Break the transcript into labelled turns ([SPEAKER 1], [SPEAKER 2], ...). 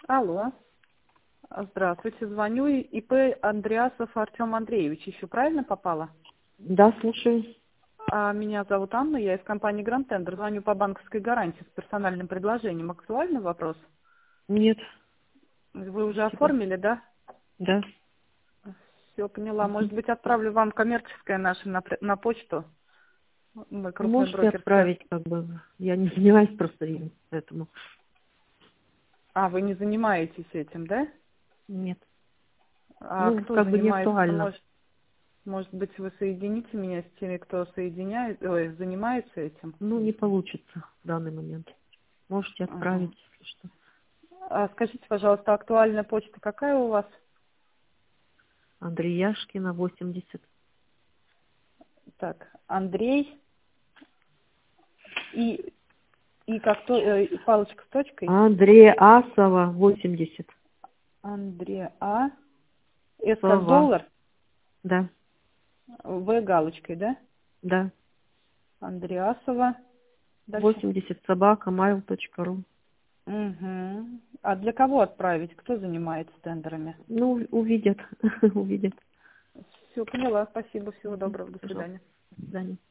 [SPEAKER 1] Алло. Здравствуйте, звоню. ИП Андреасов Артем Андреевич. Еще правильно попала?
[SPEAKER 2] Да, слушаю.
[SPEAKER 1] Меня зовут Анна, я из компании Grand Tender. Звоню по банковской гарантии с персональным предложением. Актуальный вопрос?
[SPEAKER 2] Нет.
[SPEAKER 1] Вы уже
[SPEAKER 2] Спасибо.
[SPEAKER 1] оформили, да?
[SPEAKER 2] Да.
[SPEAKER 1] Все, поняла. Может быть, отправлю вам коммерческое наше на почту? Мы крупная
[SPEAKER 2] Можете
[SPEAKER 1] брокерская.
[SPEAKER 2] отправить, как бы. Я не занимаюсь просто им, поэтому.
[SPEAKER 1] Вы не занимаетесь этим, да?
[SPEAKER 2] Нет.
[SPEAKER 1] А
[SPEAKER 2] Ну,
[SPEAKER 1] кто
[SPEAKER 2] как бы не
[SPEAKER 1] занимается?
[SPEAKER 2] актуально.
[SPEAKER 1] Может быть, вы соедините меня с теми, кто занимается этим?
[SPEAKER 2] Ну, не получится в данный момент. Можете
[SPEAKER 1] Ага.
[SPEAKER 2] отправить, если что.
[SPEAKER 1] Скажите, пожалуйста, актуальная почта какая у вас?
[SPEAKER 2] Андрей Яшкина, 80.
[SPEAKER 1] Так, Андрей и как то палочка с точкой.
[SPEAKER 2] Андрея Асова, 80.
[SPEAKER 1] Андреа. С как
[SPEAKER 2] Сова.
[SPEAKER 1] доллар,
[SPEAKER 2] Да.
[SPEAKER 1] В галочкой, да?
[SPEAKER 2] Да.
[SPEAKER 1] Андреасова. Дальше.
[SPEAKER 2] 80 собака mail.ru.
[SPEAKER 1] Угу. А для кого отправить? Кто занимается тендерами?
[SPEAKER 2] Ну, увидят. Увидят.
[SPEAKER 1] Все, поняла. Спасибо. Всего
[SPEAKER 2] Мгм.
[SPEAKER 1] доброго. До
[SPEAKER 2] Пожалуйста.
[SPEAKER 1] свидания.
[SPEAKER 2] До свидания.